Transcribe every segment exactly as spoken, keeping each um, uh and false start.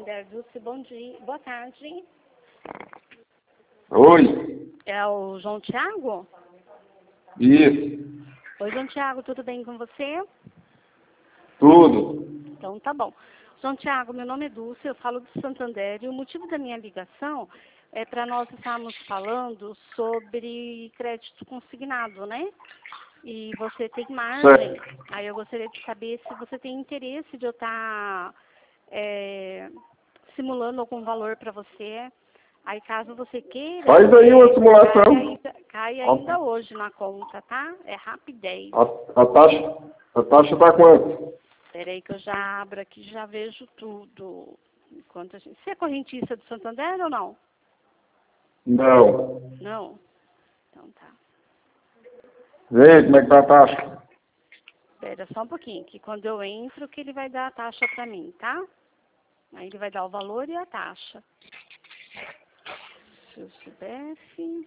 Santander, Dulce, bom dia, boa tarde. Oi. É o João Tiago? Isso. Oi, João Tiago, tudo bem com você? Tudo. Então tá bom. João Tiago, meu nome é Dulce, eu falo do Santander e o motivo da minha ligação é para nós estarmos falando sobre crédito consignado, né? E você tem margem. Certo. Aí eu gostaria de saber se você tem interesse de eu estar é, simulando algum valor para você. Aí caso você queira, Faz aí uma é, simulação. cai ainda, cai ainda hoje na conta, tá? É rapidez. A, a taxa, a taxa tá quanto? Espera aí que eu já abro aqui e já vejo tudo. Enquanto a gente... Você é correntista do Santander ou não? Não. Não? Então tá. Vê como é que tá a taxa. Espera só um pouquinho, que quando eu entro que ele vai dar a taxa para mim, tá? Aí ele vai dar o valor e a taxa. Se eu soubesse...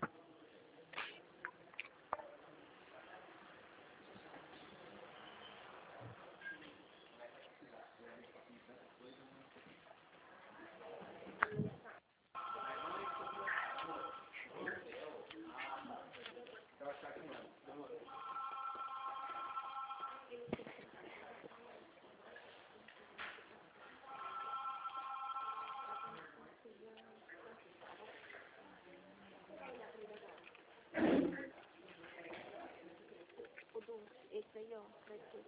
Esse aí, ó, vai ter...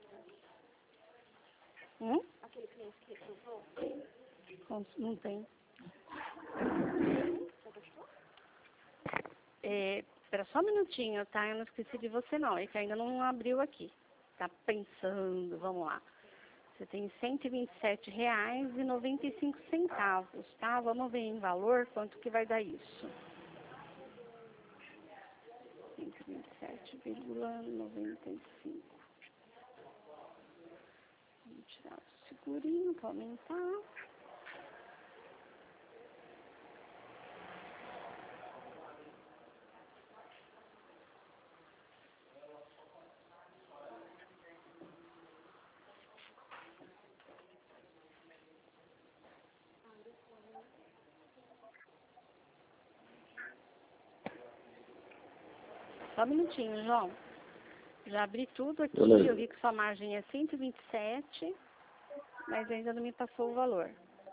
Hum? Aquele cliente que reprovou? Não tem. É, espera só um minutinho, tá? Eu não esqueci de você não, é que ainda não abriu aqui. Tá pensando, vamos lá. Você tem cento e vinte e sete reais e noventa e cinco centavos, tá? Vamos ver em valor quanto que vai dar isso. cento e vinte e sete vírgula noventa e cinco. Vamos tirar o segurinho para aumentar. Só um minutinho, João. Já abri tudo aqui, Beleza. eu vi que sua margem é cento e vinte e sete, mas ainda não me passou o valor.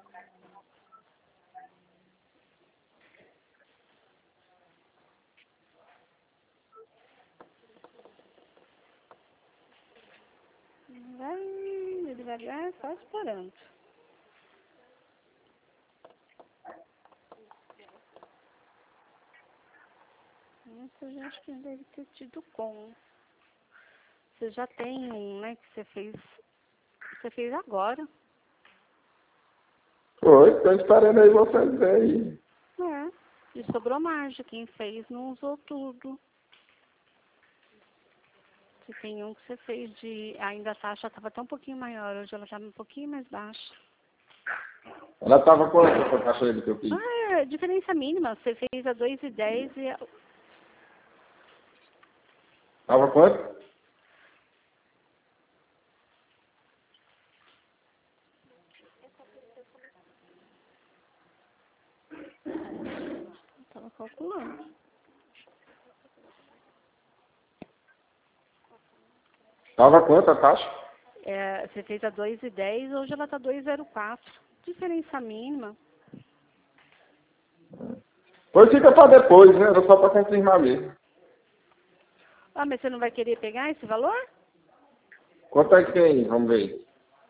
Vai devagar, só esperando. Isso eu já acho que deve ter tido com. Você já tem um, né, que você fez, você fez agora. Oi, tô esperando aí vocês verem. É. E sobrou margem. Quem fez não usou tudo. Você tem um que você fez de... Ainda a taxa estava até um pouquinho maior. Hoje ela estava um pouquinho mais baixa. Ela tava quanto essa taxa aí que eu fiz? Ah, é diferença mínima. Você fez a dois e dez e... A... Tava quanto? Estava calculando. Tava quanto a taxa? É, você fez a dois e dez, hoje ela está dois e zero quatro. Diferença mínima. Pois fica pra depois, né? Era só pra confirmar mesmo. Ah, mas você não vai querer pegar esse valor? Quanto é que tem aí? Vamos ver.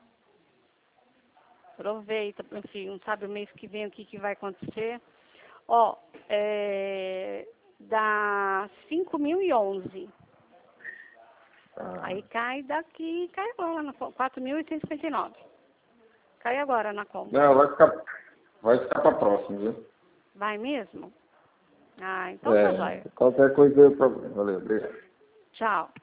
Aproveita, enfim, não sabe o mês que vem o que, que vai acontecer. Ó, é, dá cinco mil e onze. Ah, Aí cai daqui, cai agora na conta. quatro mil oitocentos e cinquenta e nove. Cai agora na conta. não, vai ficar, vai ficar pra próxima, viu? Vai mesmo? Ah, então tá É, jóia. qualquer coisa eu problema. Valeu, obrigado. Tchau.